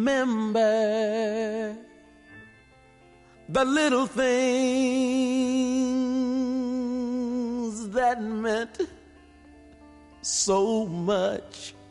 remember the little things that meant so much